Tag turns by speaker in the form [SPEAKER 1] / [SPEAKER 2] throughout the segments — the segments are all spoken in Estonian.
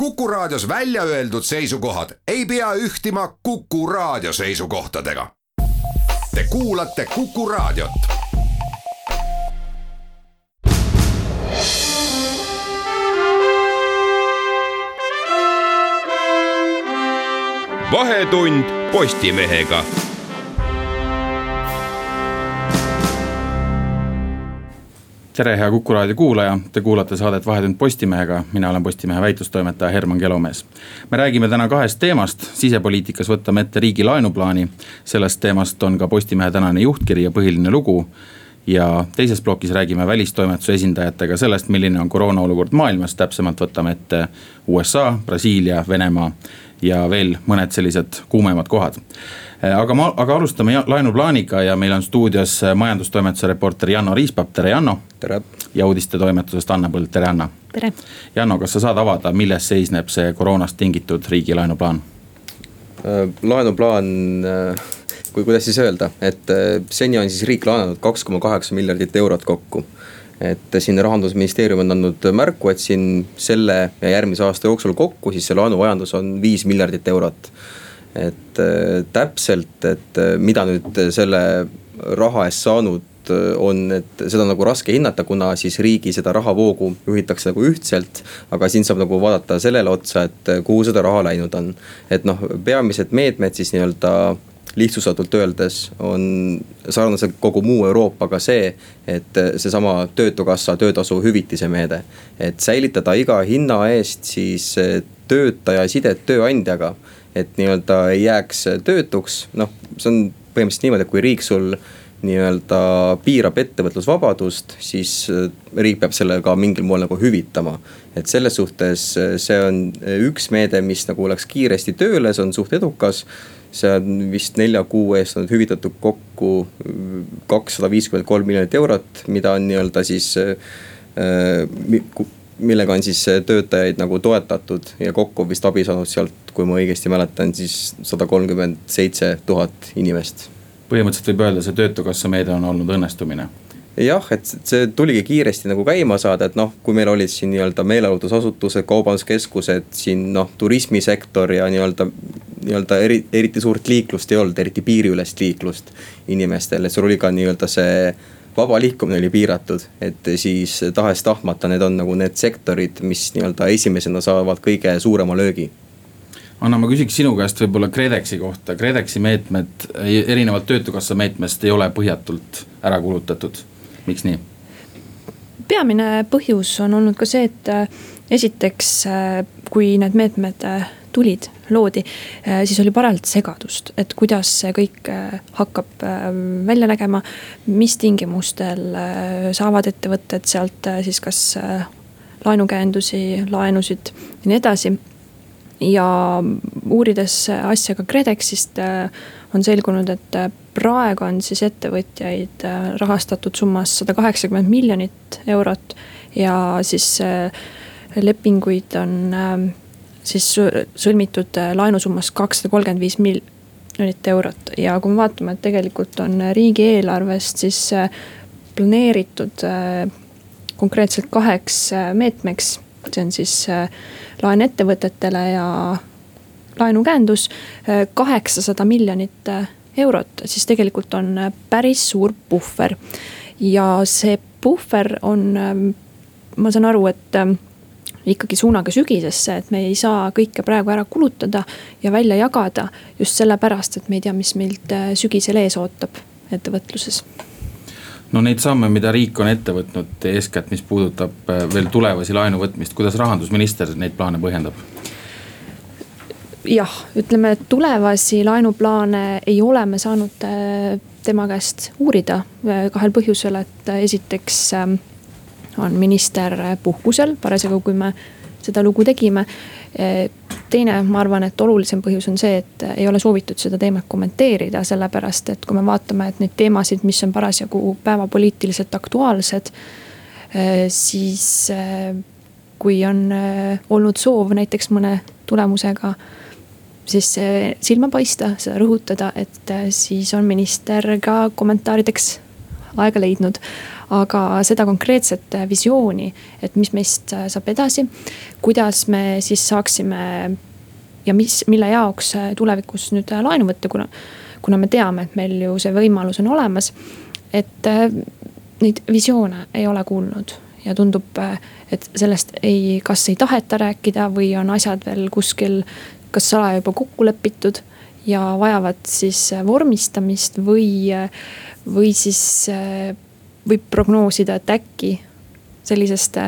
[SPEAKER 1] Kuku Raadios välja öeldud seisukohad ei pea ühtima Kuku Raadio seisukohtadega. Te kuulate Kuku Raadiot.
[SPEAKER 2] Vahetund Postimehega.
[SPEAKER 3] Tere, hea Kuku Raadio kuulaja, te kuulate saadet Vahetund Postimehega, mina olen Postimehe väitlustoimetaja Herman Kelomees. Me räägime täna kahest teemast, sisepoliitikas võtame ette riigi laenuplaani, sellest teemast on ka Postimehe tänane juhtkiri ja põhiline lugu. Ja teises plokis räägime välistoimetuse esindajatega sellest, milline on koroona olukord maailmas, täpsemalt võtame ette USA, Brasiilia, Venemaa ja veel mõned sellised kuumemad kohad. Aga alustame laenuplaaniga ja meil on stuudios majandustoimetuse reporter Janno Riispap, tere Janno.
[SPEAKER 4] Tere.
[SPEAKER 3] Ja uudistetoimetusest Anna Põld, tere Anna.
[SPEAKER 5] Tere.
[SPEAKER 3] Janno, kas sa saad avada, milles seisneb see koroonast tingitud riigi laenuplaan?
[SPEAKER 4] Laenuplaan, kuidas siis öelda, et seni on siis riik laenanud 2,8 miljardit eurot kokku. Et siin Rahandusministeerium on andnud märku, et siin selle ja järgmise aasta jooksul kokku siis see laenuvajandus on 5 miljardit eurot. Et täpselt, et mida nüüd selle raha eest saanud on, et seda on nagu raske hinnata, kuna siis riigi seda rahavoogu juhitakse nagu ühtselt, aga siin saab nagu vaadata sellele otsa, et kuhu seda raha läinud on. Et peamised meetmed siis nii-öelda lihtsustatult öeldes on sarnaselt kogu muu Euroopaga see, et seesama töötukassa töötasu hüvitise meede, et säilitada iga hinna eest siis töötaja sidet tööandjaga, et nii-öelda ei jääks töötuks. See on põhimõtteliselt niimoodi, et kui riik sul nii-öelda piirab ettevõtlusvabadust, siis riik peab selle ka mingil moel nagu hüvitama. Et selles suhtes see on üks meede, mis nagu oleks kiiresti tööle, see on suht edukas. See on vist 4 kuu eest on hüvitatud kokku 253 miljonit eurot, mida on nii-öelda siis millega on siis töötajaid nagu toetatud ja kokku vist abi saanud sealt, kui ma õigesti mäletan, siis 137 000 inimest.
[SPEAKER 3] Põhimõtteliselt võib öelda, see töötukassa meede on olnud õnnestumine.
[SPEAKER 4] Jah, et see tuligi kiiresti nagu käima saada, et kui meil olid siin nii-öelda meeleolutusasutused, kaubanduskeskused, siin turismisektor ja nii-öelda eriti suurt liiklust ei olnud, eriti piiriülest liiklust inimestel, et sul oli ka nii-öelda see vaba liikumine oli piiratud, et siis tahes tahtmata need on nagu need sektorid, mis nii-öelda esimesena saavad kõige suurema löögi.
[SPEAKER 3] Anna, ma küsiks sinu käest võib-olla KredExi kohta. KredExi meetmed, erinevad töötukassa meetmest ei ole põhjatult ära kulutatud. Miks nii?
[SPEAKER 5] Peamine põhjus on olnud ka see, et esiteks, kui need meetmed tulid, loodi, siis oli parajalt segadust, et kuidas see kõik hakkab välja nägema, mis tingimustel saavad ettevõtted sealt siis kas laenukäendusi, laenusid ja nii edasi. Ja uurides asja ka KredExist on selgunud, et praegu on siis ettevõtjaid rahastatud summas 180 miljonit eurot ja siis lepinguid on siis sõlmitud laenusummas 235 miljonit eurot. Ja kui me vaatame, et tegelikult on riigi eelarvest siis planeeritud konkreetselt 2 meetmeks, see on siis laen ettevõtetele ja laenukäendus 800 miljonit eurot, siis tegelikult on päris suur puhver. Ja see puhver on, ma saan aru, et ikkagi suunaga sügisesse, et me ei saa kõike praegu ära kulutada ja välja jagada just selle pärast, et me ei tea, mis meilt sügisel ees ootab ettevõtluses.
[SPEAKER 3] No neid samme, mida riik on ette võtnud eeskätt, mis puudutab veel tulevasi laenu võtmist, kuidas rahandusminister neid plaane põhjendab?
[SPEAKER 5] Jah, ütleme, et tulevasi laenuplaane ei ole me saanud tema käest uurida 2 põhjusel, et esiteks on minister puhkusel, parasjagu kui me seda lugu tegime. Teine, ma arvan, et olulisem põhjus on see, et ei ole soovitud seda teemat kommenteerida, sellepärast, et kui me vaatame, et neid teemasid, mis on parasjagu päevapoliitiliselt aktuaalsed, siis kui on olnud soov näiteks mõne tulemusega siis silma paista, seda rõhutada, et siis on minister ka kommentaarideks aega leidnud. Aga seda konkreetset visiooni, et mis meist saab edasi, kuidas me siis saaksime ja mille jaoks tulevikus nüüd laenu võtta, kuna me teame, et meil ju see võimalus on olemas, et neid visioone ei ole kuulnud. Ja tundub, et sellest kas ei taheta rääkida või on asjad veel kuskil kas salaja juba kokku lepitud ja vajavad siis vormistamist või siis võib prognoosida, et äkki sellisest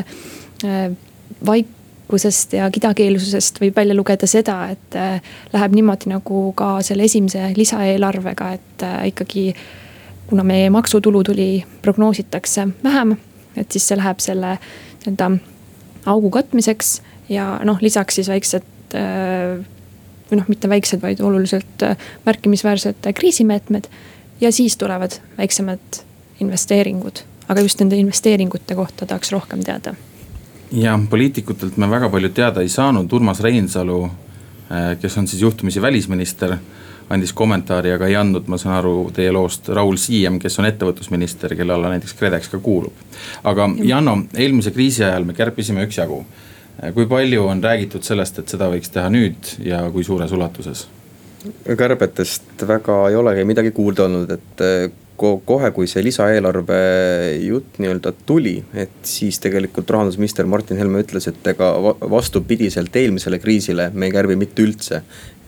[SPEAKER 5] vaikusest ja kidakeelsusest võib välja lugeda seda, et läheb niimoodi nagu ka selle esimese lisaeelarvega, et ikkagi kuna meie maksutulu prognoositakse vähem, et siis see läheb selle augu katmiseks ja lisaks siis väiksed või mitte väiksed, vaid oluliselt märkimisväärsed kriisimeetmed ja siis tulevad väiksemad investeeringud, aga just nende investeeringute kohta tahaks rohkem teada.
[SPEAKER 3] Ja poliitikutelt me väga palju teada ei saanud. Urmas Reinsalu, kes on siis juhtumisi välisminister, andis kommentaari, aga ei andnud, ma saan aru teie loost, Raul Siem, kes on ettevõtlusminister, kelle alla näiteks KredEx ka kuulub. Aga Janno, eelmise kriisi ajal me kärpisime üksjagu. Kui palju on räägitud sellest, et seda võiks teha nüüd ja kui suures ulatuses?
[SPEAKER 4] Kärbetest väga ei olegi midagi kuulda olnud, et kohe kui see lisaeelarve jutt nii-öelda tuli, et siis tegelikult rahandusminister Martin Helme ütles, et ega vastupidiselt eelmisele kriisile me ei kärbi mitte üldse.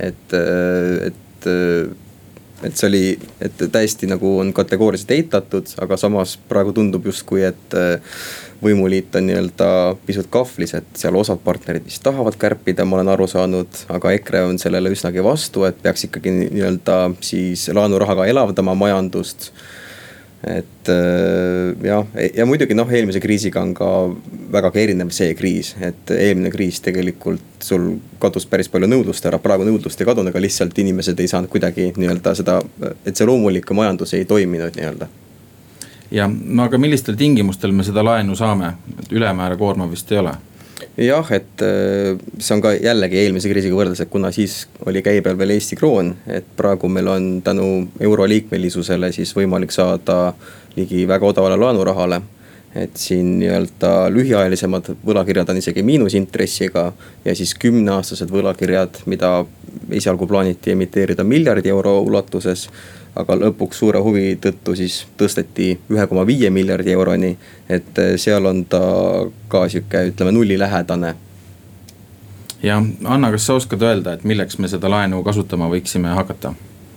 [SPEAKER 4] Et see oli, et täiesti nagu on kategooriliselt eitatud, aga samas praegu tundub justkui, et võimuliit on nii-öelda pisut kahvlis, et seal osad partnerid vist tahavad kärpida, ma olen aru saanud, aga EKRE on sellele üsnagi vastu, et peaks ikkagi nii-öelda siis laenurahaga elavdama majandust. Et ja muidugi eelmise kriisiga on ka väga erinev see kriis, et eelmine kriis tegelikult sul kadus päris palju nõudlust ära, praegu nõudlust ei kadunud, aga lihtsalt inimesed ei saanud kuidagi nii-öelda seda, et see loomulik majandus ei toiminud nii-öelda.
[SPEAKER 3] Ja aga millistel tingimustel me seda laenu saame, et ülemäära koorma vist ei ole?
[SPEAKER 4] Jah, et see on ka jällegi eelmise kriisiga võrdes, et kuna siis oli käibel veel Eesti kroon, et praegu meil on tänu euroliikmelisusele siis võimalik saada ligi väga odavale laenurahale. Et siin nii-öelda lühiajalisemad võlakirjad on isegi miinusintressiga ja siis 10-aastased võlakirjad, mida esialgu plaaniti emiteerida miljardi euro ulatuses, aga lõpuks suure huvi tõttu siis tõsteti 1,5 miljardi euroni, et seal on ta ka siuke, ütleme, nullilähedane.
[SPEAKER 3] Ja Anna, kas sa oskad öelda, et milleks me seda laenu kasutama võiksime hakata?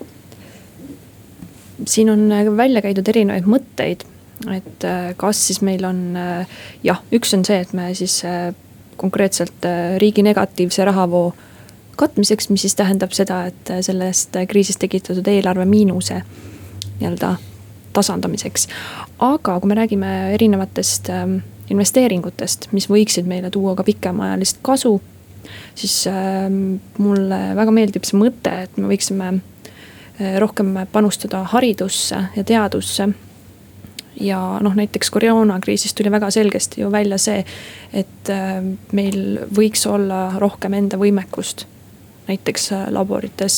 [SPEAKER 5] Siin on välja käidud erinevaid mõtteid, et kas siis meil on, üks on see, et me siis konkreetselt riigi negatiivse rahavoo katmiseks, mis siis tähendab seda, et sellest kriisist tekitatud eelarve miinuse nii-öelda tasandamiseks. Aga kui me räägime erinevatest investeeringutest, mis võiksid meile tuua ka pikemaajalist kasu, siis mulle väga meeldib see mõte, et me võiksime rohkem panustada haridusse ja teadusse. Ja näiteks koroonakriisist tuli väga selgesti ju välja see, et meil võiks olla rohkem enda võimekust näiteks laborites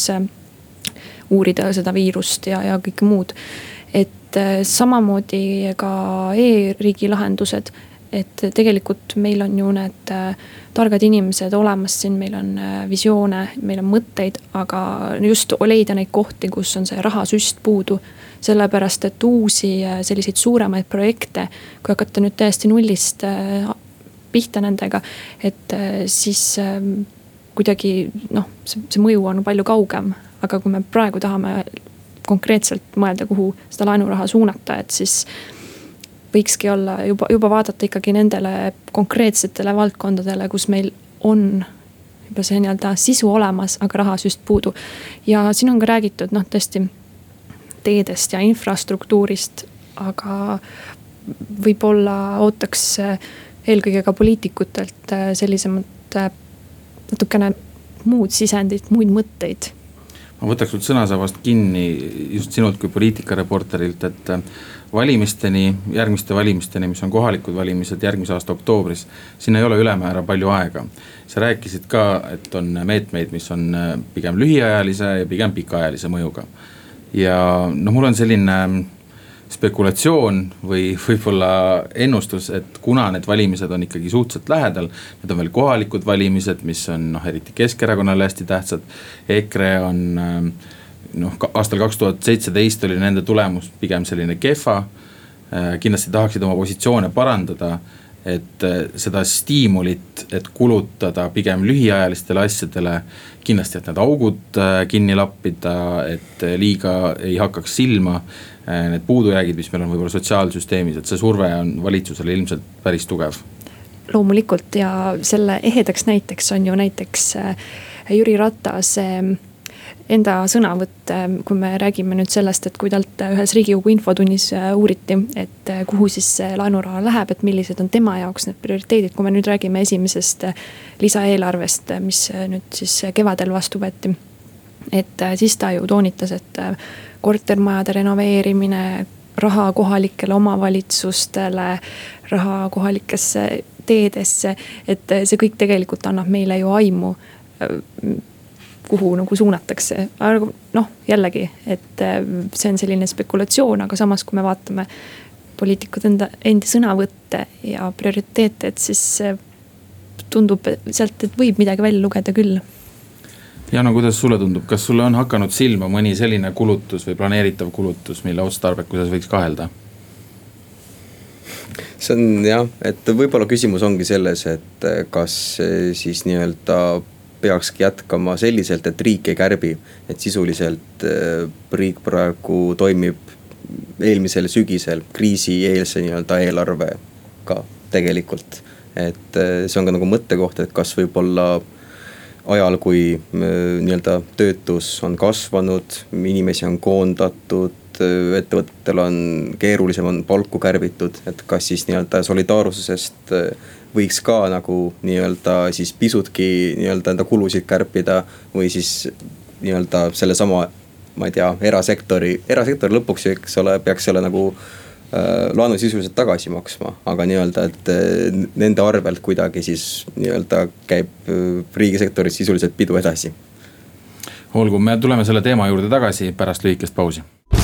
[SPEAKER 5] uurida seda viirust ja kõik muud. Et samamoodi ka e-riigi lahendused, et tegelikult meil on ju need targad inimesed olemas siin, meil on visioone, meil on mõtteid, aga just leida neid kohti, kus on see rahasüst puudu. Sellepärast, et uusi selliseid suuremaid projekte, kui hakata nüüd täiesti nullist pihta nendega, et siis kuidagi see mõju on palju kaugem, aga kui me praegu tahame konkreetselt mõelda, kuhu seda laenuraha suunata, et siis võikski olla juba vaadata ikkagi nendele konkreetsetele valdkondadele, kus meil on juba see nii-öelda sisu olemas, aga rahasüst puudu. Ja siin on ka räägitud tõesti teedest ja infrastruktuurist, aga võib-olla ootaks eelkõige ka poliitikutelt sellisemat natukene muud sisendit, muid mõtteid.
[SPEAKER 3] Ma võtaks nüüd sõnasabast kinni just sinult kui poliitikareporterilt, et järgmiste valimisteni, mis on kohalikud valimised järgmise aasta oktoobris, siin ei ole ülemäära palju aega. Sa rääkisid ka, et on meetmeid, mis on pigem lühiajalise ja pigem pikaajalise mõjuga. Ja mul on selline spekulatsioon või võib-olla ennustus, et kuna need valimised on ikkagi suhteliselt lähedal, need on veel kohalikud valimised, mis on eriti Keskerakonnale hästi tähtsad, EKRE on aastal 2017 oli nende tulemus pigem selline kehva, kindlasti tahaksid oma positsioone parandada, et seda stiimulit, et kulutada pigem lühiajalistele asjadele, kindlasti, et need augud kinni lappida, et liiga ei hakkaks silma need puudujäägid, mis meil on võib-olla sotsiaalsüsteemis, et see surve on valitsusele ilmselt päris tugev.
[SPEAKER 5] Loomulikult ja selle ehedaks näiteks on ju näiteks Jüri Ratase enda sõnavõtt, kui me räägime nüüd sellest, et kui talt ühes Riigikogu infotunnis uuriti, et kuhu siis laenuraha läheb, et millised on tema jaoks need prioriteedid, kui me nüüd räägime esimesest lisaeelarvest, mis nüüd siis kevadel vastu võeti. Et siis ta ju toonitas, et kortermajade renoveerimine, raha kohalikele omavalitsustele, raha kohalikesse teedesse, et see kõik tegelikult annab meile ju aimu, kuhu nagu suunatakse. Aga jällegi, et see on selline spekulatsioon, aga samas kui me vaatame poliitikud endi sõnavõtte ja prioriteete, et siis tundub sealt, et võib midagi välja lugeda küll.
[SPEAKER 3] Jano, kuidas sulle tundub, kas sulle on hakanud silma mõni selline kulutus või planeeritav kulutus, mille otstarbekuses võiks kahelda?
[SPEAKER 4] See on jah, et võib-olla küsimus ongi selles, et kas siis nii-öelda peakski jätkama selliselt, et riik ei kärbi, et sisuliselt riik praegu toimib eelmisel sügisel kriisieelse nii-öelda eelarvega tegelikult. Et see on ka nagu mõttekoht, et kas võib-olla ajal, kui nii-öelda töötus on kasvanud, inimesi on koondatud, ettevõtetel on keerulisem, on palku kärbitud, et kas siis nii-öelda solidaarsusest võiks ka nagu nii-öelda siis pisutki nii-öelda enda kulusid kärpida või siis nii-öelda selle sama, ma ei tea, erasektori lõpuks, eks ole, peaks selle nagu laenu sisuliselt tagasi maksma, aga nii-öelda, et nende arvelt kuidagi siis nii-öelda käib riigisektoris sisuliselt pidu edasi.
[SPEAKER 3] Olgu, me tuleme selle teema juurde tagasi pärast lühikest pausi.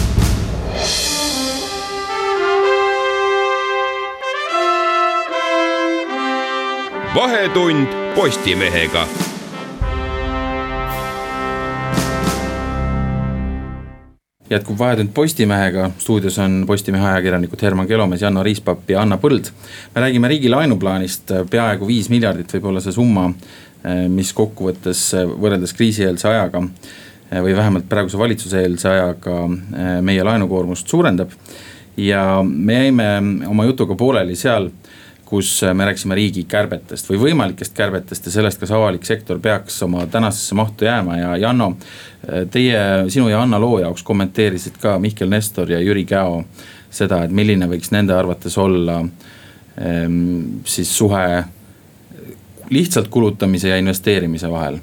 [SPEAKER 2] Vahetund Postimehega.
[SPEAKER 3] Jätkub Vahetund Postimehega, stuudios on Postimehe ajakirjanikud Herman Kelomees, Janno Riispapp ja Anna Põld. Me räägime riigi laenuplaanist, peaaegu 5 miljardit võib olla see summa, mis kokkuvõttes võrreldes kriisieelse ajaga või vähemalt praeguse valitsuse eelse ajaga meie laenukoormust suurendab. Ja me jäime oma jutuga pooleli seal, kus me rääksime riigi kärbetest või võimalikest kärbetest ja sellest, kas avalik sektor peaks oma tänasesse mahtu jääma. Ja Janno, sinu ja Anna loo jaoks kommenteerisid ka Mihkel Nestor ja Jüri Käo seda, et milline võiks nende arvates olla siis suhe lihtsalt kulutamise ja investeerimise vahel.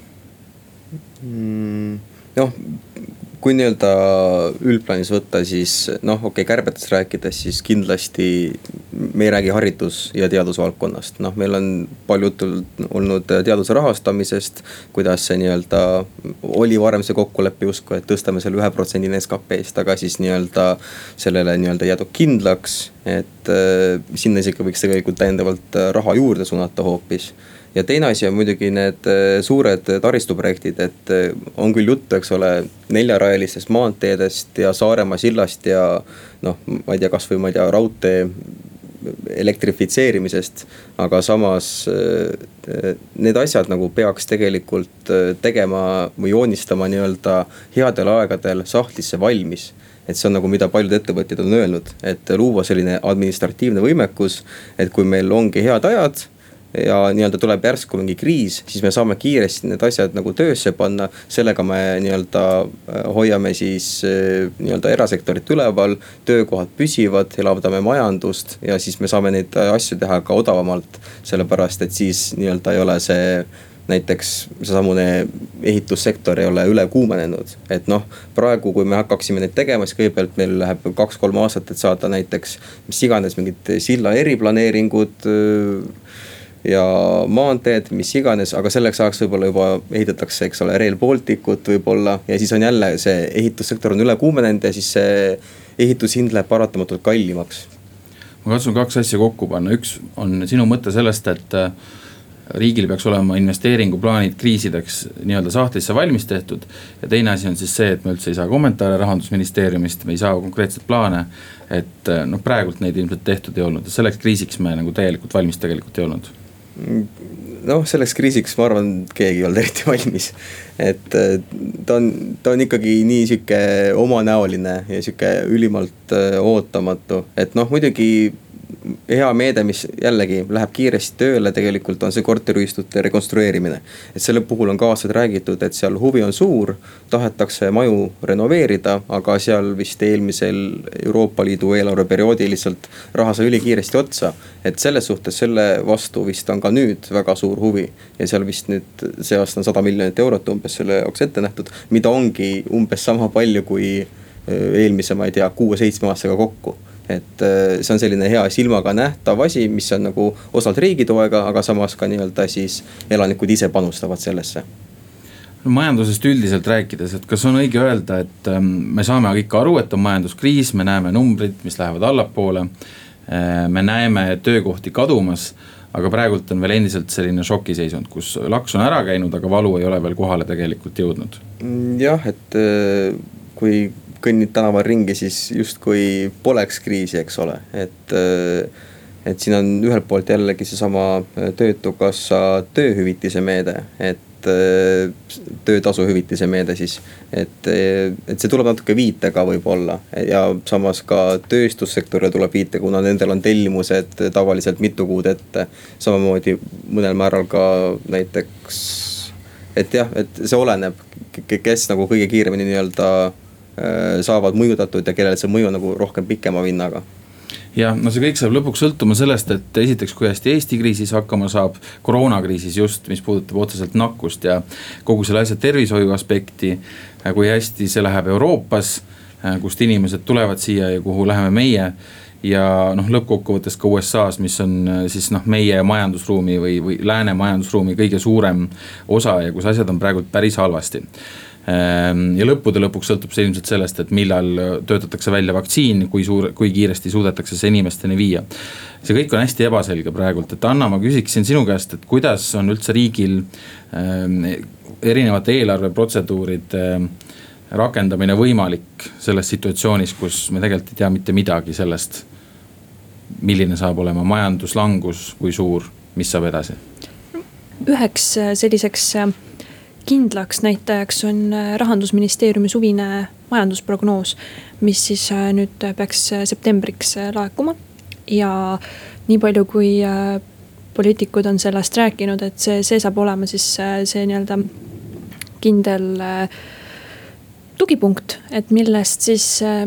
[SPEAKER 4] Kui nii-öelda üldplaanis võtta, siis kärbetest rääkides, siis kindlasti me ei räägi haridus- ja teadusvaldkonnast. Meil on palju olnud teaduse rahastamisest, kuidas see nii-öelda oli varem see kokkulepe justkui, et tõstame selle 1% SKP-st, aga siis nii-öelda sellele nii-öelda jäädub kindlaks, et sinna isegi võiks tegelikult täiendavalt raha juurde suunata hoopis. Ja teine asi on muidugi need suured taristuprojektid, et on küll juttu, eks ole, 4-rajalistest maanteedest ja Saaremaa sillast ja ma ei tea, kas või raudtee elektrifitseerimisest, aga samas need asjad nagu peaks tegelikult tegema või joonistama nii-öelda headel aegadel sahtlisse valmis. Et see on nagu, mida paljud ettevõtjad on öelnud, et luua selline administratiivne võimekus, et kui meil ongi head ajad, ja nii-öelda tuleb järsku mingi kriis, siis me saame kiiresti need asjad nagu töösse panna, sellega me nii-öelda hoiame siis nii-öelda erasektorit üleval, töökohad püsivad, elavdame majandust ja siis me saame neid asju teha ka odavamalt, sellepärast et siis nii-öelda ei ole see näiteks seesamune ehitussektor ei ole üle kuumenenud, et praegu kui me hakkaksime neid tegema, siis kõigepealt meil läheb 2-3 aastat, et saada näiteks mis iganes mingid silla eriplaneeringud, ja maanteed, mis iganes, aga selleks ajaks võib-olla juba ehitatakse, eks ole, Rail Balticut võib-olla ja siis on jälle see ehitussektor on üle kuumenenud ja siis see ehitushind läheb paratamatult kallimaks.
[SPEAKER 3] Ma katsun 2 asja kokku panna, üks on sinu mõte sellest, et riigil peaks olema investeeringuplaanid kriisideks nii-öelda sahtlisse valmis tehtud ja teine asi on siis see, et me üldse ei saa kommentaare Rahandusministeeriumist, me ei saa konkreetset plaane, et praegult neid ilmselt tehtud ei olnud ja selleks kriisiks me nagu täielikult valmis tegelikult ei olnud.
[SPEAKER 4] Selleks kriisiks ma arvan, keegi ei olnud eriti valmis, et ta on ikkagi nii siuke omanäoline ja siuke ülimalt ootamatu, et muidugi hea meede, mis jällegi läheb kiiresti tööle, tegelikult on see korteriühistute rekonstrueerimine. Et selle puhul on kaasad räägitud, et seal huvi on suur, tahetakse maju renoveerida, aga seal vist eelmisel Euroopa Liidu eelarveperioodi lihtsalt raha sai ülikiiresti otsa. Et selles suhtes selle vastu vist on ka nüüd väga suur huvi ja seal vist nüüd see aasta on 100 miljonit eurot umbes selle jaoks ette nähtud, mida ongi umbes sama palju kui eelmise, ma ei tea, 6-7 aastaga kokku. Et see on selline hea silmaga nähtav asi, mis on nagu osalt riigi toega, aga samas ka nii-öelda siis elanikud ise panustavad sellesse.
[SPEAKER 3] Majandusest üldiselt rääkides, et kas on õige öelda, et me saame kõik aru, et on majanduskriis, me näeme numbrid, mis lähevad allapoole, me näeme töökohti kadumas, aga praegult on veel endiselt selline šokiseisund, kus laks on ära käinud, aga valu ei ole veel kohale tegelikult jõudnud.
[SPEAKER 4] Jah, et kui kõnnid tänaval ringi, siis justkui poleks kriisi, eks ole. Et siin on ühelt poolt jällegi see sama töötukassa tööhüvitise meede, et töötasu hüvitise meede siis, et see tuleb natuke viitega võib-olla ja samas ka tööstussektorile tuleb viite, kuna nendel on tellimused tavaliselt mitu kuud ette, samamoodi mõnel määral ka näiteks, et jah, et see oleneb, kes nagu kõige kiiremini nii-öelda saavad mõjutatud ja kellel see mõju nagu rohkem pikema vinnaga.
[SPEAKER 3] Ja see kõik saab lõpuks sõltuma sellest, et esiteks kui hästi Eesti kriisis hakkama saab, koroonakriisis just, mis puudutab otseselt nakkust ja kogu selle asja tervishoiu aspekti, kui hästi see läheb Euroopas, kust inimesed tulevad siia ja kuhu läheme meie ja lõppkokkuvõttes ka USA's, mis on siis meie majandusruumi või lääne majandusruumi kõige suurem osa ja kus asjad on praegu päris halvasti. Ja lõppude lõpuks sõltub see ilmselt sellest, et millal töötatakse välja vaktsiin, kui kiiresti suudetakse see inimesteni viia. See kõik on hästi ebaselge praegult, et Anna, ma küsiksin sinu käest, et kuidas on üldse riigil erinevate eelarveprotseduuride rakendamine võimalik selles situatsioonis, kus me tegelikult ei tea mitte midagi sellest, milline saab olema majanduslangus, kui suur, mis saab edasi?
[SPEAKER 5] Üheks selliseks kindlaks näitajaks on Rahandusministeeriumi suvine majandusprognoos, mis siis nüüd peaks septembriks laekuma ja nii palju kui poliitikud on sellest rääkinud, et see saab olema siis see nii-öelda kindel tugipunkt, et millest siis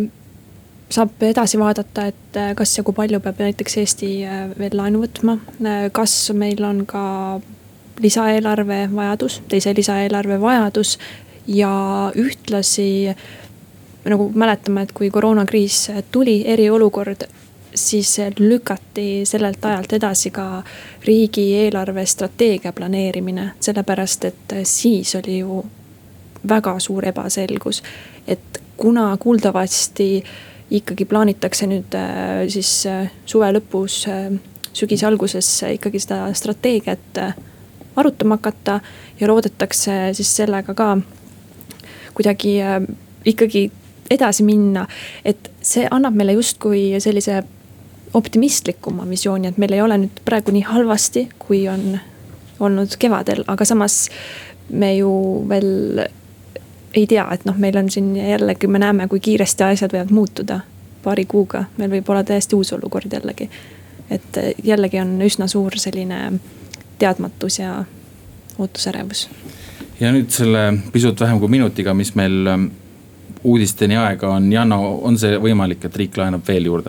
[SPEAKER 5] saab edasi vaadata, et kas ja kui palju peab näiteks Eesti veel laenu võtma, kas meil on ka lisaeelarve vajadus, teise lisaeelarve vajadus ja ühtlasi nagu mäletame, et kui koroonakriis tuli, eriolukord, siis lükati sellelt ajalt edasi ka riigieelarve strateegia planeerimine, sellepärast et siis oli ju väga suur ebaselgus, et kuna kuuldavasti ikkagi plaanitakse nüüd siis suve lõpus, sügise alguses ikkagi seda strateegiat arutama hakata ja loodetakse siis sellega ka kuidagi ikkagi edasi minna, et see annab meile justkui sellise optimistlikuma visiooni, et meil ei ole nüüd praegu nii halvasti, kui on olnud kevadel, aga samas me ju veel ei tea, et meil on siin jällegi, me näeme, kui kiiresti asjad võivad muutuda paari kuuga, meil võib olla täiesti uus olukord jällegi, et jällegi on üsna suur selline teadmatus ja ootusärevus.
[SPEAKER 3] Ja nüüd selle pisut vähem kui minutiga, mis meil uudisteni aega on, Janno, on see võimalik, et riik laenab veel juurde?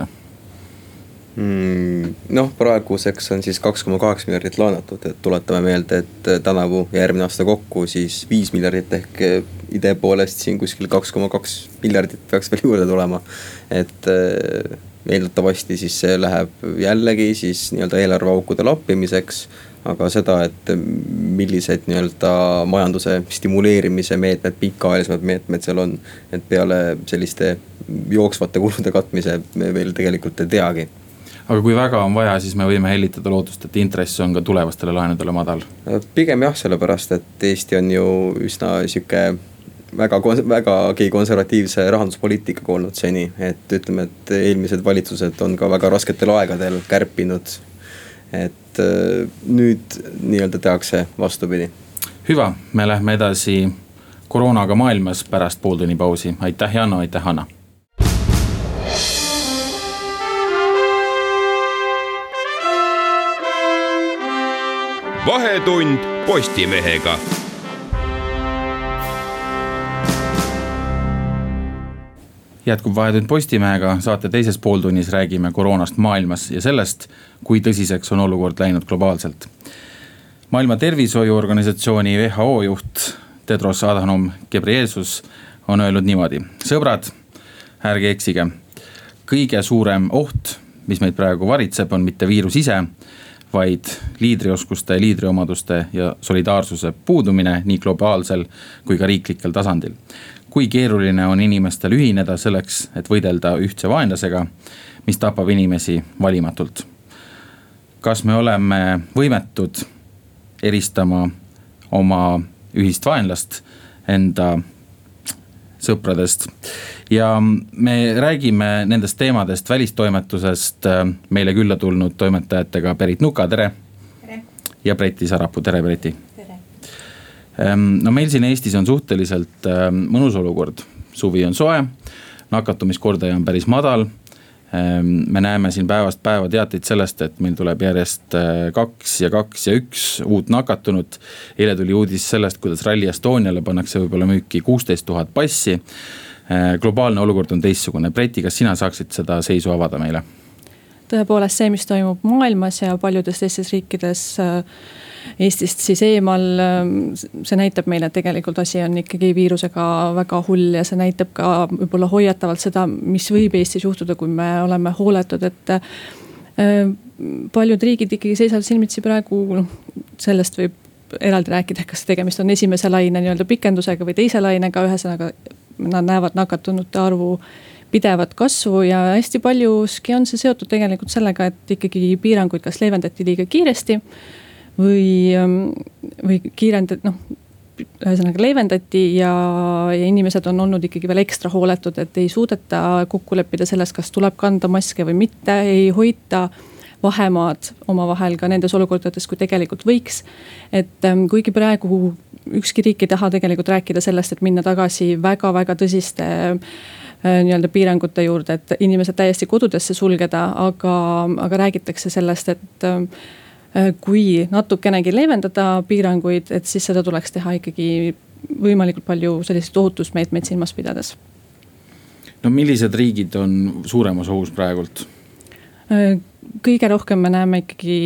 [SPEAKER 4] Praeguseks on siis 2,8 miljardit laenatud, et tuletame meelde, et tänavu ja järgmine aasta kokku siis 5 miljardit ehk idee poolest siin kuskil 2,2 miljardit peaks veel juurde tulema, et eeldatavasti siis see läheb jällegi siis nii-öelda eelarveaukude lappimiseks, aga seda, et millised nii-öelda majanduse stimuleerimise meetmed, pikaajalisemad meetmed seal on, et peale selliste jooksvate kulude katmise me veel tegelikult ei teagi.
[SPEAKER 3] Aga kui väga on vaja, siis me võime hellitada lootust, et intress on ka tulevastele laenudele madal?
[SPEAKER 4] Pigem jah, sellepärast, et Eesti on ju üsna siuke vägagi konservatiivse rahanduspoliitikaga olnud seni, et ütleme, et eelmised valitsused on ka väga rasketel aegadel kärpinud, et nüüd nii-öelda tehakse vastupidi.
[SPEAKER 3] Hüva, me lähme edasi koroonaga maailmas pärast pooltunni pausi. Aitäh Janno, aitäh Hanna.
[SPEAKER 2] Vahetund Postimehega.
[SPEAKER 3] Jätkub Vahetund Postimehega, saate teises pooltunnis räägime koroonast maailmas ja sellest, kui tõsiseks on olukord läinud globaalselt. Maailma Tervishoiuorganisatsiooni WHO juht Tedros Adhanom Ghebreyesus on öelnud niimoodi: sõbrad, ärge eksige. Kõige suurem oht, mis meid praegu varitseb, on mitte viirus ise, vaid liidrioskuste, liidriomaduste ja solidaarsuse puudumine nii globaalsel kui ka riiklikel tasandil. Kui keeruline on inimestel ühineda selleks, et võidelda ühtse vaenlasega, mis tapab inimesi valimatult. Kas me oleme võimetud eristama oma ühist vaenlast enda sõpradest? Ja me räägime nendest teemadest välistoimetusest meile külla tulnud toimetajatega Berit Nuka, tere! Tere! Ja Breti Sarapuu, tere Breti! Tere! No meil siin Eestis on suhteliselt mõnus olukord. Suvi on soe, nakatumiskordaja on päris madal. Me näeme siin päevast päeva teateid sellest, et meil tuleb järjest 2 ja 1 uut nakatunut. Eile tuli uudis sellest, kuidas Rally Estoniale pannakse võib-olla müüki 16 000 passi. Globaalne olukord on teistsugune. Breti, kas sina saaksid seda seisu avada meile?
[SPEAKER 6] Tõepoolest see, mis toimub maailmas ja paljudes teistes riikides Eestist siis eemal, see näitab meile, et tegelikult asi on ikkagi viirusega väga hull ja see näitab ka võib-olla hoiatavalt seda, mis võib Eestis juhtuda, kui me oleme hooletud, et paljud riigid ikkagi seisavad silmitsi praegu, sellest võib eraldi rääkida, kas tegemist on esimese laine nii-öelda pikendusega või teise lainega, ühesõnaga nad näevad nakatunute arvu pidevat kasvu ja hästi paljuski on see seotud tegelikult sellega, et ikkagi piiranguid kas leevendati liiga kiiresti või ühesõnaga leevendati ja inimesed on olnud ikkagi veel ekstra hooletud, et ei suudeta kokku leppida sellest, kas tuleb kanda maske või mitte, ei hoita vahemaad omavahel ka nendes olukordades, kui tegelikult võiks. Et kuigi praegu ükski riik ei taha tegelikult rääkida sellest, et minna tagasi väga-väga tõsiste nii-öelda piirangute juurde, et inimesed täiesti kodudesse sulgeda, aga räägitakse sellest, et kui natukenegi leevendada piiranguid, et siis seda tuleks teha ikkagi võimalikult palju selliseid ohutusmeetmeid silmas pidades.
[SPEAKER 3] No millised riigid on suuremas ohus praegult?
[SPEAKER 6] Kõige rohkem me näeme ikkagi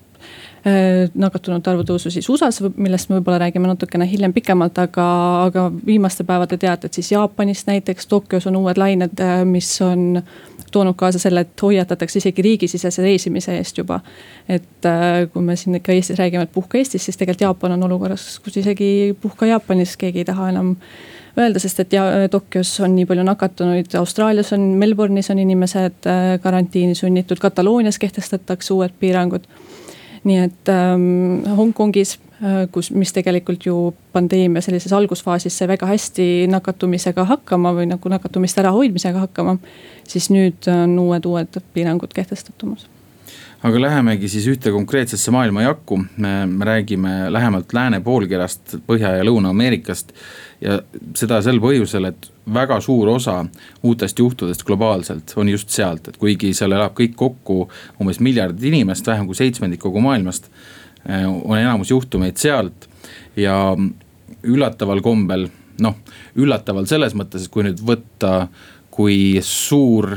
[SPEAKER 6] nakatunute arvu tõusu siis USAs, millest me võib-olla räägime natukene hiljem pikemalt, aga viimaste päevade teated siis Jaapanist näiteks, Tokyos on uued lained, mis on toonud kaasa selle, et hoiatatakse isegi riigisisese reisimise eest juba. Et kui me siin ikka Eestis räägime, et puhka Eestis, siis tegelikult Jaapan on olukorras, kus isegi puhka Jaapanis keegi ei taha enam öelda, sest et Tokyos on nii palju nakatunuid, Austraalias on, Melbourne'is on inimesed karantiini sunnitud, Kataloonias kehtestatakse uued piirangud. Nii et Hongkongis, mis tegelikult ju pandeemia sellises algusfaasis sai väga hästi nakatumisega hakkama või nagu nakatumist ära hoidmisega hakkama, siis nüüd on uued piirangud kehtestatumas.
[SPEAKER 3] Aga lähemegi siis ühte konkreetsesse maailma jakku. Me räägime lähemalt lääne poolkerast, Põhja- ja Lõuna-Ameerikast ja seda sel põhjusel, et väga suur osa uutest juhtudest globaalselt on just sealt, et kuigi seal elab kõik kokku umbes miljardid inimest, vähem kui 7% kogu maailmast, on enamus juhtumeid sealt ja üllataval kombel, üllataval selles mõttes, et kui nüüd võtta, kui suur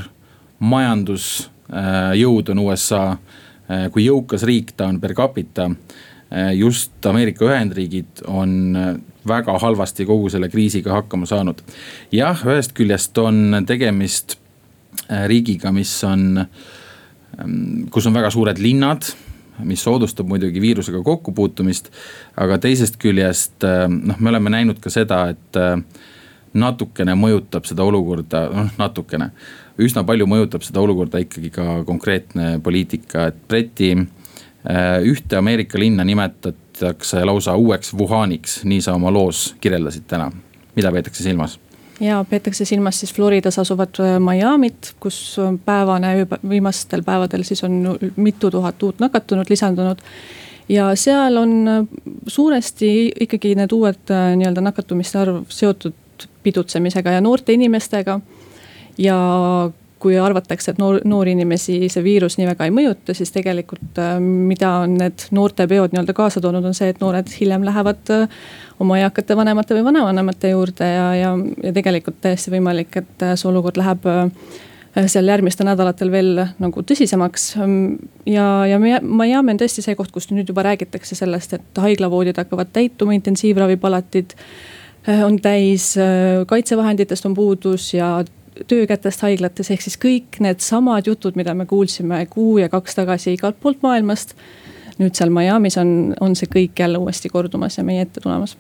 [SPEAKER 3] majandusjõud on USA, kui jõukas riik ta on per capita, just Ameerika Ühendriigid on väga halvasti kogu selle kriisiga hakkama saanud. Jah, ühest küljest on tegemist riigiga, kus on väga suured linnad, mis soodustab muidugi viirusega kokkupuutumist. Aga teisest küljest me oleme näinud ka seda, et natukene mõjutab seda olukorda, üsna palju mõjutab seda olukorda ikkagi ka konkreetne poliitika, et Breti ühte Ameerika linna nimetatakse lausa uueks Wuhaniks, nii sa oma loos kirjeldasid täna. Mida peetakse silmas?
[SPEAKER 6] Ja peetakse silmas siis Floridas asuvat Miamit, kus viimastel päevadel siis on mitu tuhat uut nakatunut lisandunud. Ja seal on suuresti ikkagi need uued nii-öelda nakatumiste arv seotud pidutsemisega ja noorte inimestega. Ja kui arvatakse, et noori inimesi see viirus nii väga ei mõjuta, siis tegelikult mida on need noorte peod nii-öelda kaasa toonud on see, et noored hiljem lähevad oma eakate vanemate või vanavanemate juurde ja tegelikult täiesti võimalik, et see olukord läheb seal järgmistel nädalatel veel nagu tõsisemaks. Ja Miami on tõesti see koht, kus nüüd juba räägitakse sellest, et haiglavoodid hakkavad täituma, intensiivravipalatid on täis, kaitsevahenditest on puudus ja töökätest haiglates, ehk siis kõik need samad jutud, mida me kuulsime kuu ja 2 tagasi igalt poolt maailmast. Nüüd seal Miamis on see kõik jälle uuesti kordumas ja meie ette tulemas.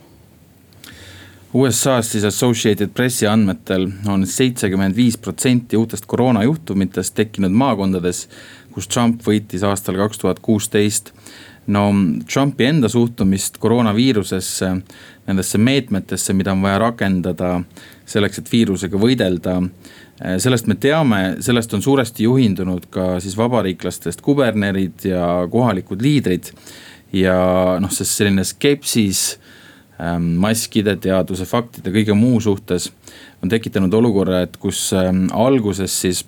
[SPEAKER 3] USA's siis Associated Pressi andmetel on 75% uutest koroonajuhtumitest tekkinud maakondades, kus Trump võitis aastal 2016. No Trumpi enda suhtumist koroonaviirusesse, nendesse meetmetesse, mida on vaja rakendada selleks, et viirusega võidelda. Sellest me teame, sellest on suuresti juhindunud ka siis vabariiklastest kubernerid ja kohalikud liidrid. Ja sest selline skepsis maskide, teaduse, faktide, kõige muu suhtes on tekitanud olukorra, et kus alguses siis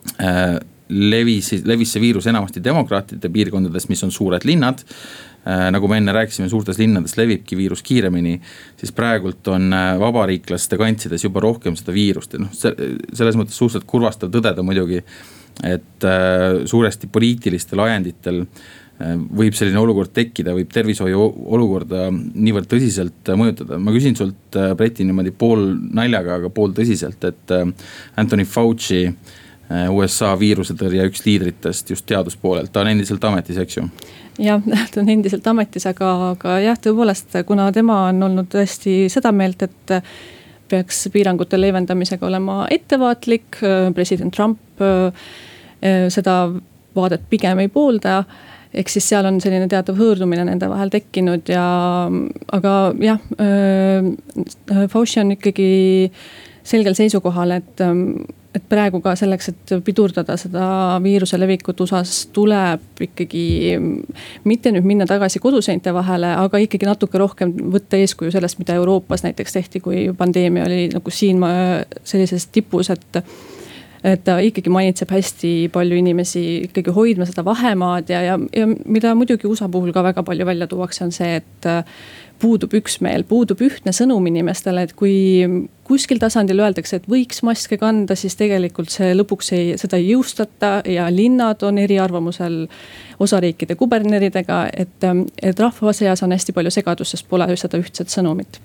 [SPEAKER 3] levis see viirus enamasti demokraatide piirkondades, mis on suured linnad. Nagu me enne rääkisime, suurtes linnades levibki viirus kiiremini, siis praegult on vabariiklaste kantsides juba rohkem seda viirust. Selles mõttes suhteliselt kurvastav tõdeda muidugi, et suuresti poliitilistel ajenditel võib selline olukord tekkida, võib tervishoiu olukorda niivõrd tõsiselt mõjutada. Ma küsin sult, Breti, niimoodi pool naljaga, aga pool tõsiselt, et Anthony Fauci, USA viirusetõrje üks liidritest just teaduspoolelt, ta on endiselt ametis, eks ju?
[SPEAKER 6] Jah, ta on endiselt ametis, aga jah, tõepoolest, kuna tema on olnud tõesti seda meelt, et peaks piirangute leevendamisega olema ettevaatlik, president Trump seda vaadet pigem ei poolda, ehk siis seal on selline teatav hõõrdumine nende vahel tekkinud aga jah, Fauci on ikkagi selgel seisukohal, et praegu ka selleks, et pidurdada seda viiruse levikut USAs tuleb ikkagi mitte nüüd minna tagasi koduseinte vahele, aga ikkagi natuke rohkem võtta eeskuju sellest, mida Euroopas näiteks tehti, kui pandeemia oli nagu siin sellises tipus, et ta ikkagi manitseb hästi palju inimesi ikkagi hoidma seda vahemaad ja mida muidugi USA puhul ka väga palju välja tuuakse on see, et puudub üksmeel, puudub ühtne sõnum inimestele, et kui kuskil tasandil öeldakse, et võiks maske kanda, siis tegelikult see lõpuks seda ei jõustata ja linnad on eriarvamusel osariikide kuberneridega, et rahva seas on hästi palju segadust, sest pole seda ühtset sõnumit.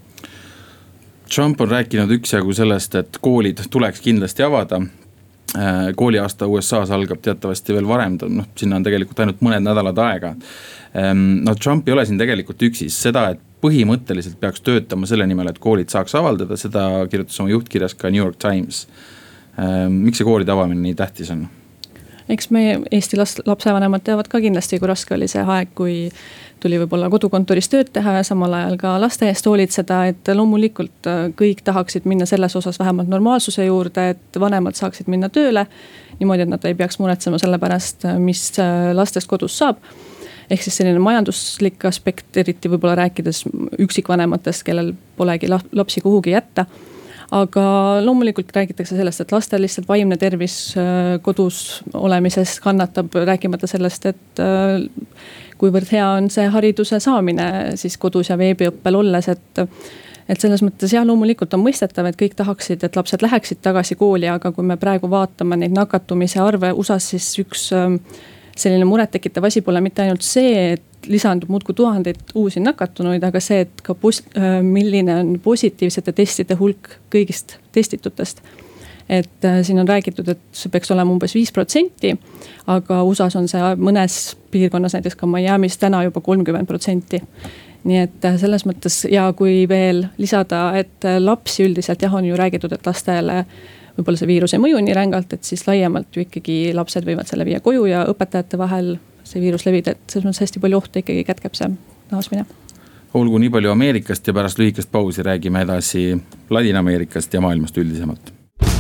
[SPEAKER 3] Trump on rääkinud üksjagu sellest, et koolid tuleks kindlasti avada. Kooliaasta USA's algab teatavasti veel varem, sinna on tegelikult ainult mõned nädalad aega. Trump ei ole siin tegelikult üksis, seda, et põhimõtteliselt peaks töötama selle nimel, et koolid saaks avaldada, seda kirjutas oma juhtkirjas ka New York Times. Miks see koolide avamine nii tähtis on?
[SPEAKER 6] Eks meie Eesti lapsevanemad teavad ka kindlasti, kui raske oli see aeg, kui tuli võib-olla kodukontoris tööd teha ja samal ajal ka laste eest hoolitseda, et loomulikult kõik tahaksid minna selles osas vähemalt normaalsuse juurde, et vanemad saaksid minna tööle niimoodi, et nad ei peaks muretsema selle pärast, mis lastest kodus saab. Ehk siis selline majanduslik aspekt, eriti võib-olla rääkides üksikvanematest, kellel polegi lapsi kuhugi jätta. Aga loomulikult räägitakse sellest, et lastel lihtsalt vaimne tervis kodus olemisest kannatab, rääkimata sellest, et kuivõrd hea on see hariduse saamine siis kodus ja veebiõppel olles, et selles mõttes jah, loomulikult on mõistetav, et kõik tahaksid, et lapsed läheksid tagasi kooli, aga kui me praegu vaatame neid nakatumise arve USAs, siis üks selline murettekitav asi pole mitte ainult see, et lisandub muudkui tuhandeid uusi nakatunuid, aga see, et ka milline on positiivsete testide hulk kõigist testitutest. et siin on räägitud, et see peaks olema umbes 5%, aga USA-s on see mõnes piirkonnas, näiteks ka Miami's täna juba 30%. Nii et selles mõttes ja kui veel lisada, et lapsi üldiselt on ju räägitud, et lastele võib-olla see viirus ei mõju nii rängalt, et siis laiemalt ju ikkagi lapsed võivad selle viia koju ja õpetajate vahel see viirus levida, et selles mõttes hästi palju ohtu ikkagi kätkeb see naasmine.
[SPEAKER 3] Olgu nii palju Ameerikast ja pärast lühikest pausi räägime edasi Ladina-Ameerikast ja maailmast üldisemalt.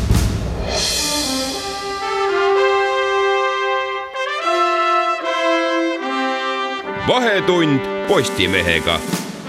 [SPEAKER 2] Vahetund Postimehega.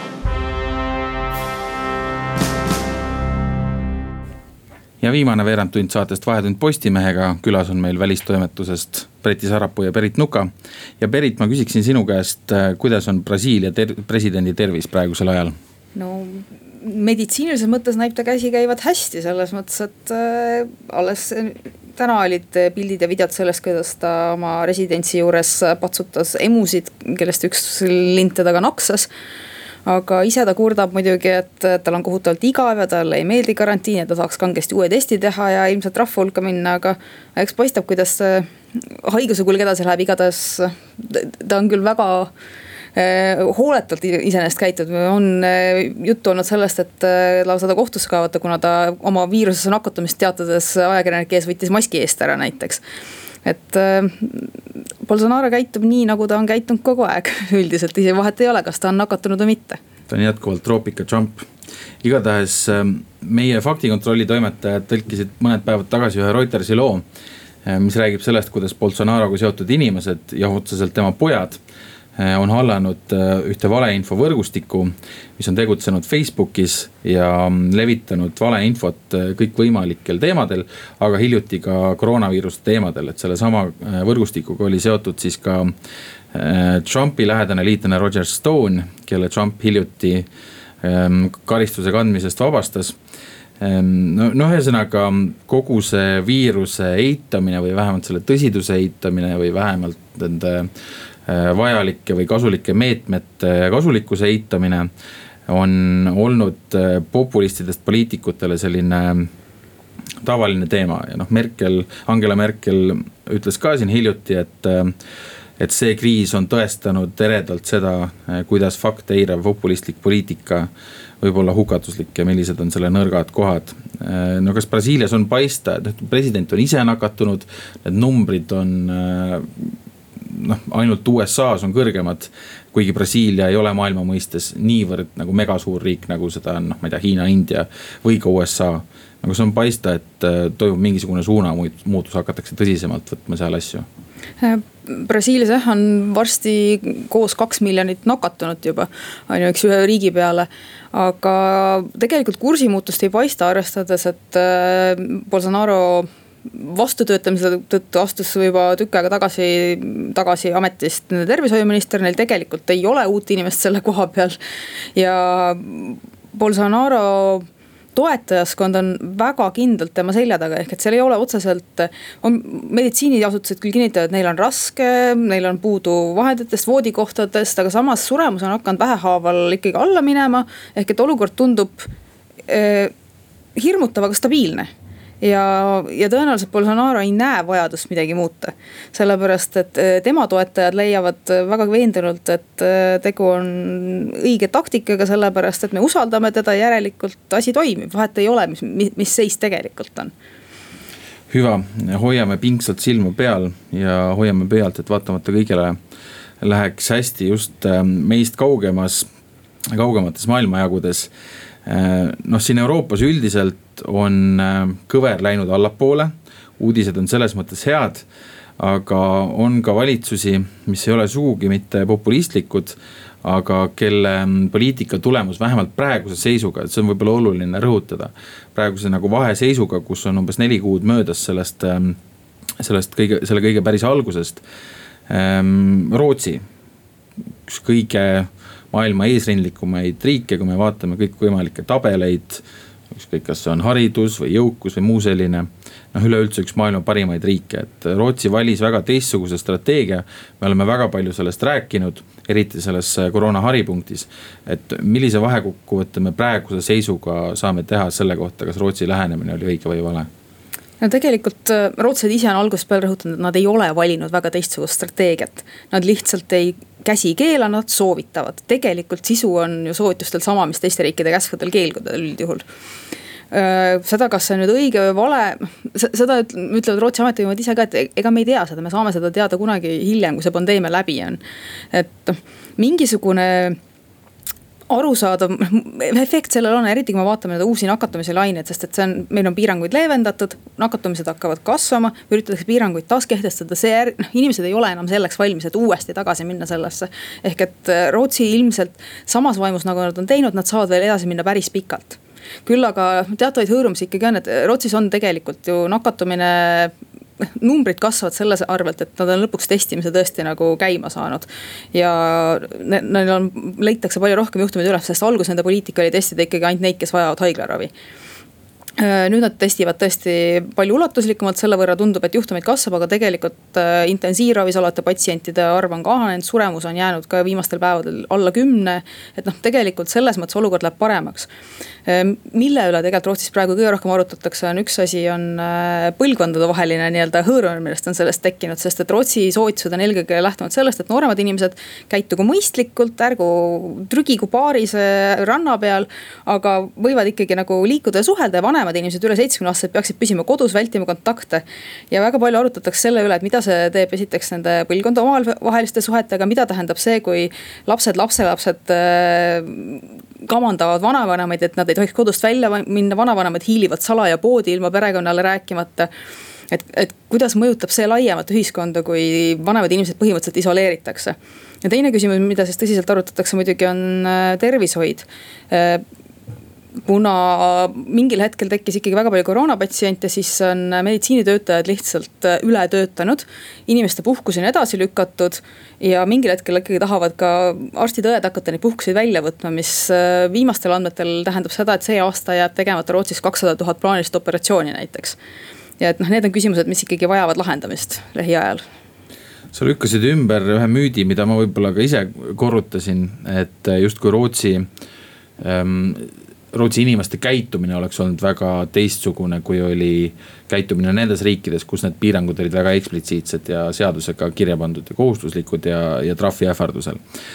[SPEAKER 3] Ja viimane veerandtund saatest Vahetund Postimehega. Külas on meil välistoimetusest Breti Sarapuu ja Berit Nuka. Ja Berit, ma küsiksin sinu käest, kuidas on Brasiilia presidendi tervis praegusel ajal?
[SPEAKER 7] No meditsiinilises mõttes näib ta käsi käivad hästi, selles mõttes, et alles täna olid pildid ja videod sellest, kuidas ta oma residentsi juures patsutas emusid, kellest üks lint taga naksas. Aga ise ta kurdab muidugi, et tal on kohutavalt igav ja talle ei meeldi karantiin ja ta saaks kangesti uue testi teha ja ilmselt rahva hulka minna, aga eks paistab, kuidas haiguse kulg edasi läheb, igatahes ta on küll väga hooletult iseenesest käitud. On juttu olnud sellest, et lausa ta kohtusse kaevata, kuna ta oma viirusesse nakatumist teatades ajakirjanike ees võttis maski eest ära näiteks. Et Bolsonaro käitub nii, nagu ta on käitunud kogu aeg üldiselt, ise vahet ei ole, kas ta on nakatunud või mitte.
[SPEAKER 3] Ta on jätkuvalt troopika Trump. Igatahes meie faktikontrolli toimetajad tõlkisid mõned päevad tagasi ühe Reutersi loo, mis räägib sellest, kuidas Bolsonaroga seotud inimesed ja otseselt tema pojad on hallanud ühte valeinfo võrgustikku, mis on tegutsenud Facebookis ja levitanud valeinfot kõikvõimalikel teemadel, aga hiljuti ka koroonaviiruse teemadel, et selle sama võrgustikuga oli seotud siis ka Trumpi lähedane liitlane Roger Stone, kelle Trump hiljuti karistuse kandmisest vabastas. No ühesõnaga kogu see viiruse eitamine või vähemalt selle tõsiduse eitamine või vähemalt nende vajalike või kasulike meetmete kasulikkuse eitamine on olnud populistidest poliitikutele selline tavaline teema. Ja Angela Merkel ütles ka siin hiljuti, et see kriis on tõestanud eredalt seda, kuidas fakte eirav populistlik poliitika võib olla hukatuslik ja millised on selle nõrgad kohad. No kas Brasiilias on paista, et president on ise nakatunud, need numbrid on ainult USA's on kõrgemad, kuigi Brasiilia ei ole maailma mõistes niivõrd nagu megasuur riik, nagu seda on Hiina, India või ka USA. Nagu see on paista, et toimub mingisugune suunamuutus, hakatakse tõsisemalt võtma seal asju.
[SPEAKER 7] Brasiilias on varsti koos 2 miljonit nakatunud juba, on ju üks ühe riigi peale, aga tegelikult kursimuutust ei paista, arvestades, et Bolsonaro vastutöötamise tõttu astus juba tükk aega tagasi ametist tervishoiuminister, neil tegelikult ei ole uut inimest selle koha peal ja Bolsonaro toetajaskond on väga kindlalt tema selja taga, ehk et seal ei ole otseselt, meditsiiniasutused küll kinnitavad, et neil on raske, neil on puudu vahenditest, voodikohtadest, aga samas suremus on hakanud vähehaaval ikkagi alla minema, ehk et olukord tundub hirmutav, aga stabiilne. Ja tõenäoliselt Bolsonaro ei näe vajadust midagi muuta, sellepärast et tema toetajad leiavad väga veendunult, et tegu on õige taktikaga, sellepärast et me usaldame teda, järelikult asi toimib, vahet ei ole, mis seis tegelikult on.
[SPEAKER 3] Hüva, hoiame pingsalt silma peal ja hoiame pealt, et vaatamata kõigele läheks hästi just meist kaugemates maailmajagudes. Siin Euroopas üldiselt on kõver läinud allapoole, uudised on selles mõttes head, aga on ka valitsusi, mis ei ole sugugi mitte populistlikud, aga kelle poliitika tulemus vähemalt praeguse seisuga, et see on võib-olla oluline rõhutada, praeguse nagu vaheseisuga, kus on umbes 4 kuud möödas selle kõige päris algusest. Rootsi, üks kõige maailma eesrindlikumaid riike, kui me vaatame kõik võimalikke tabeleid, ükskõik kas see on haridus või jõukus või muu selline, üleüldse üks maailma parimaid riike, et Rootsi valis väga teistsuguse strateegia, me oleme väga palju sellest rääkinud, eriti selles koroona haripunktis, et millise vahekokkuvõtte me praeguse seisuga saame teha selle kohta, kas Rootsi lähenemine oli õige või vale?
[SPEAKER 7] no tegelikult rootslased ise on algusest peale rõhutanud, et nad ei ole valinud väga teistsugust strateegiat. Nad lihtsalt ei käsi keela, nad soovitavad. Tegelikult sisu on ju soovitustel sama, mis teiste riikide käskudel keelgudel üldjuhul. Seda, kas see nüüd õige või vale, seda ütlevad Rootsi ametivõimud ise ka, et ega me ei tea seda, me saame seda teada kunagi hiljem, kui see pandeemia läbi on. Et mingisugune arusaadav efekt sellel on, eriti kui me vaatame neid uusi nakatumise laineid, sest et meil on piiranguid leevendatud, nakatumised hakkavad kasvama, üritatakse piiranguid taas kehtestada, inimesed ei ole enam selleks valmis, et uuesti tagasi minna sellesse. Ehk et Rootsi ilmselt samas vaimus, nagu nad on teinud, nad saavad veel edasi minna päris pikalt. Küll aga teatavaid hõõrumisi ikkagi on, et Rootsis on tegelikult ju nakatumine, numbrid kasvavad selles arvelt, et nad on lõpuks testimise tõesti nagu käima saanud. Ja neil leitakse palju rohkem juhtumeid üles, sest algus nende poliitika oli testida ikkagi ainult neid, kes vajavad haiglaravi. Nüüd nad testivad tõesti palju ulatuslikumalt, selle võrra tundub, et juhtumeid kasvab, aga tegelikult intensiivravis olevate patsientide arv on kahanenud, suremus on jäänud ka viimastel päevadel alla 10, et tegelikult selles mõttes olukord läheb paremaks. Mille üle tegelikult Rootsis praegu kõige rohkem arutatakse, on üks asi on põlvkondade vaheline nii-öelda hõõrumine, millest on sellest tekkinud, sest et Rootsi soovitused on eelkõige lähtunud sellest, et nooremad inimesed käitugu mõistlikult, ärgu trügigu paaris ranna peal, aga võivad ikkagi nagu liikuda ja suhelda ja vanemad inimesed üle 70-aastased peaksid püsima kodus, vältima kontakte. Ja väga palju arutatakse selle üle, et mida see teeb esiteks nende põlvkonda omavaheliste suhetega, mida tähendab see, kui lapsed kamandavad vanavanemaid, et nad ei tohiks kodust välja minna, vanavanemad hiilivad salaja poodi ilma perekonnale rääkimata. Et kuidas mõjutab see laiemat ühiskonda, kui vanemad inimesed põhimõtteliselt isoleeritakse. Ja teine küsimus, mida siis tõsiselt arutatakse muidugi on tervishoid. Kuna mingil hetkel tekkis ikkagi väga palju koroonapatsiente, siis on meditsiinitöötajad lihtsalt üle töötanud, inimeste puhkusi on edasi lükatud ja mingil hetkel ikkagi tahavad ka arstid-õed hakata neid puhkusid välja võtma, mis viimastel andmetel tähendab seda, et see aasta jääb tegemata Rootsis 200 000 plaanilist operatsiooni näiteks. Ja et need on küsimused, mis ikkagi vajavad lahendamist lähiajal.
[SPEAKER 3] Sa lükkasid ümber ühe müüdi, mida ma võib-olla ka ise korrutasin, et justkui Rootsi inimeste käitumine oleks olnud väga teistsugune, kui oli käitumine nendes riikides, kus need piirangud olid väga eksplitsiitsed ja seadusega kirja pandud ja kohustuslikud ja trahvi ähvardusel.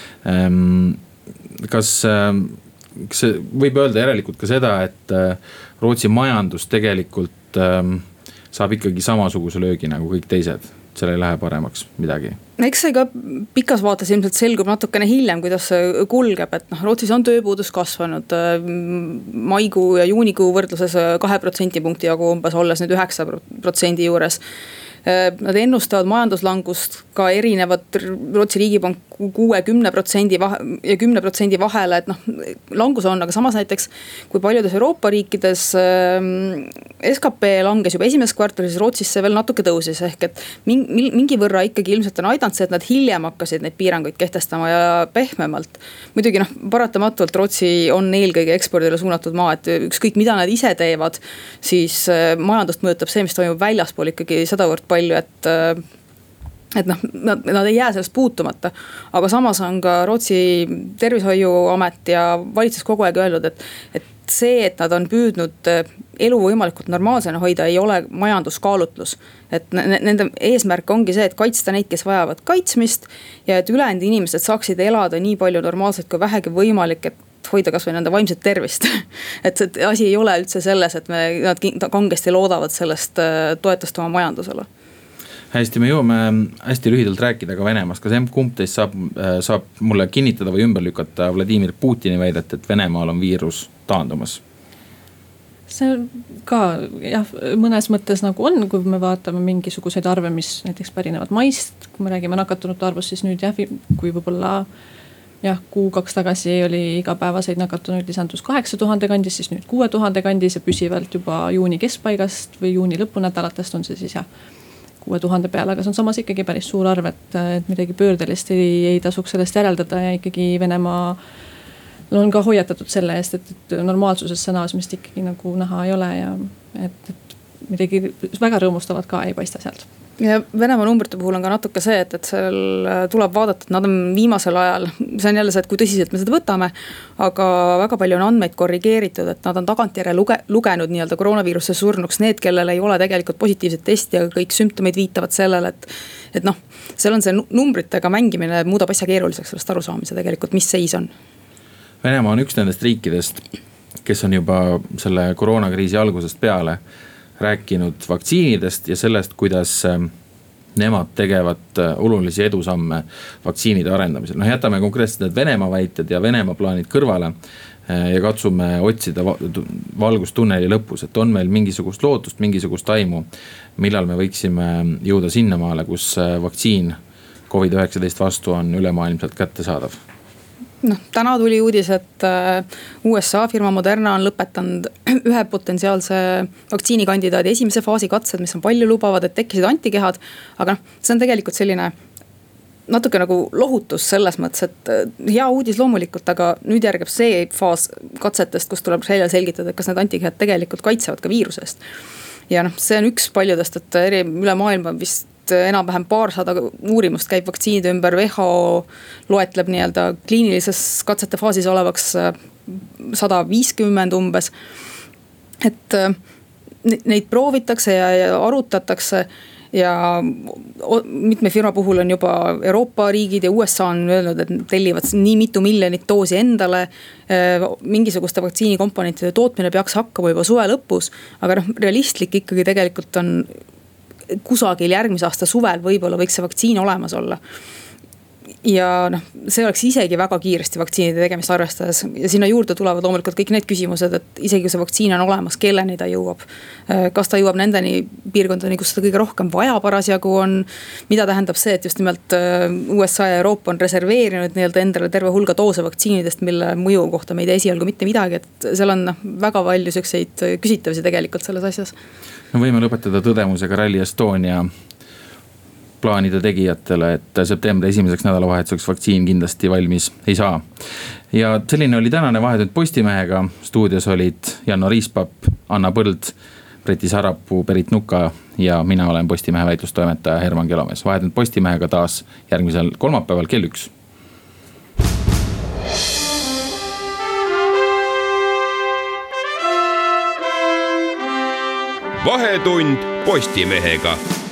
[SPEAKER 3] Kas võib öelda järelikult ka seda, et Rootsi majandus tegelikult saab ikkagi samasuguse löögi nagu kõik teised? Selle ei lähe paremaks midagi.
[SPEAKER 7] Eks see ka pikas vaates ilmselt selgub natukene hiljem, kuidas see kulgeb, et Rootsis on tööpuudus kasvanud maikuu ja juunikuu võrdluses 2% punkti jagu umbes, olles nüüd 9% juures. Nad ennustavad majanduslangust ka erinevad Rootsi riigipank 6-10% ja 10% vahele, et langus on, aga samas näiteks kui paljudes Euroopa riikides SKP langes juba esimeses kvartalis, Rootsis see veel natuke tõusis, ehk et mingi võrra ikkagi ilmselt on aidanud see, et nad hiljem hakkasid neid piiranguid kehtestama ja pehmemalt. Muidugi paratamatult Rootsi on eelkõige ekspordile suunatud maa, et ükskõik mida nad ise teevad, siis majandust mõjutab see, mis toimub väljaspool ikkagi sedavõrd palju, et nad ei jää sellest puutumata. Aga samas on ka Rootsi tervishoiuamet ja valitsus kogu aeg öelnud, et see, et nad on püüdnud elu võimalikult normaalsena hoida, ei ole majanduskaalutlus. Et nende eesmärk ongi see, et kaitsta neid, kes vajavad kaitsmist ja et ülejäänud inimesed saaksid elada nii palju normaalselt kui vähegi võimalik, et hoida kas või nende vaimset tervist. Et see asi ei ole üldse selles, et nad kangesti loodavad sellest toetust oma majandusele.
[SPEAKER 3] Hästi, me jõuame hästi lühidalt rääkida ka Venemaast. Kas kumb teist saab mulle kinnitada või ümber lükata Vladimir Putini väidet, et Venemaal on viirus taandumas?
[SPEAKER 6] See ka jah, mõnes mõttes nagu on, kui me vaatame mingisuguseid arve, mis näiteks pärinevad maist, kui me räägime nakatunute arvust, siis nüüd jah, kui võib-olla kuu-kaks tagasi oli igapäevaseid nakatunuid lisandus 8000 kandis, siis nüüd 6000 kandis ja püsivalt juba juuni keskpaigast või juuni lõpunädalatest on see siis 6000 peale, aga see on samas ikkagi päris suur arv, et midagi pöördelist ei tasuks sellest järeldada ja ikkagi Venemaa on ka hoiatatud selle eest, et normaalsusesse naasmist ikkagi nagu näha ei ole ja et midagi väga rõõmustavat ka ei paista sealt.
[SPEAKER 7] ja Venemaa numbrite puhul on ka natuke see, et seal tuleb vaadata, et nad on viimasel ajal, see on jälle see, et kui tõsiselt me seda võtame, aga väga palju on andmeid korrigeeritud, et nad on tagantjärele lugenud nii-öelda koroonaviiruse surnuks need, kellel ei ole tegelikult positiivset testi, aga kõik sümptomid viitavad sellele, et noh, seal on see numbritega mängimine muudab asja keeruliseks sellest arusaamise tegelikult, mis seis on.
[SPEAKER 3] Venemaa on üks nendest riikidest, kes on juba selle koroonakriisi algusest peale rääkinud vaktsiinidest ja sellest, kuidas nemad tegevad olulisi edusamme vaktsiinide arendamisel. Noh, jätame konkreetselt need Venemaa väited ja Venemaa plaanid kõrvale ja katsume otsida valgustunneli lõpus, et on meil mingisugust lootust, mingisugust aimu, millal me võiksime jõuda sinnamaale, kus vaktsiin COVID-19 vastu on ülemaailmselt kättesaadav.
[SPEAKER 7] No, täna tuli uudis, et USA firma Moderna on lõpetanud ühe potentsiaalse vaktsiinikandidaadi esimese faasi katsed, mis on palju lubavad, et tekkisid antikehad, aga see on tegelikult selline natuke nagu lohutus selles mõttes, et hea uudis loomulikult, aga nüüd järgib see faas katsetest, kus tuleb selgitada, et kas need antikehad tegelikult kaitsevad ka viirusest. Ja see on üks paljudest, et üle maailma vist enam-vähem 200 uurimust käib vaktsiinide ümber, WHO loetleb nii-öelda kliinilises katsete faasis olevaks 150 umbes. Et neid proovitakse ja arutatakse ja mitme firma puhul on juba Euroopa riigid ja USA on öelnud, et tellivad nii mitu miljonit doosi endale. Mingisuguste vaktsiinikomponentide tootmine peaks hakkama juba suve lõpus, aga realistlik ikkagi tegelikult on kusagil järgmise aasta suvel võib-olla võiks see vaktsiin olemas olla. Ja see oleks isegi väga kiiresti vaktsiinide tegemist arvestades ja sinna juurde tulevad loomulikult kõik need küsimused, et isegi kui see vaktsiin on olemas, kelleni ta jõuab. Kas ta jõuab nendeni piirkondadeni, kus seda kõige rohkem vaja parasjagu on, mida tähendab see, et just nimelt USA ja Euroopa on reserveerinud nii-öelda endale terve hulga doose vaktsiinidest, mille mõju kohta me ei tea esialgu mitte midagi, et seal on väga palju selliseid küsitavusi tegelikult selles asjas.
[SPEAKER 3] Me võime lõpetada tõdemusega Rally Estonia plaanide tegijatele, et septembri esimeseks nädalavahetuseks vaktsiin kindlasti valmis ei saa. Ja selline oli tänane Vahetund Postimehega. Stuudios olid Janno Riispapp, Anna Põld, Breti Sarapuu, Berit Nuka ja mina olen Postimehe väitlustoimetaja Herman Kelomees. Vahetund Postimehega taas järgmisel kolmapäeval kell 1.
[SPEAKER 2] Vahetund Postimehega.